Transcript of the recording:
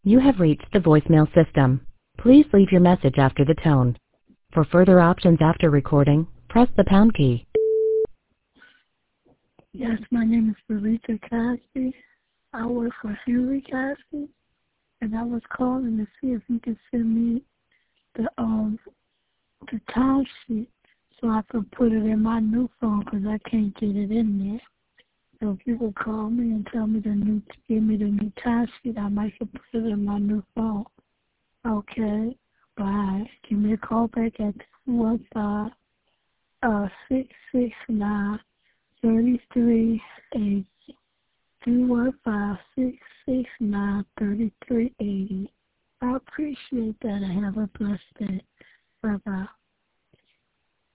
You have reached the voicemail system. Please leave your message after the tone. For further options after recording, press the pound key. Yes, my name is Rita Cosby. I work for Henry Cosby, and I was calling to see if you could send me the time sheet so I could put it in my new phone because I can't get it in there. So if you could call me and tell me give me the new time sheet, I might could put it in my new phone. Okay, bye. Give me a call back at 215-669-3380. 215-669-3380. I appreciate that and have a blessed day. Bye-bye.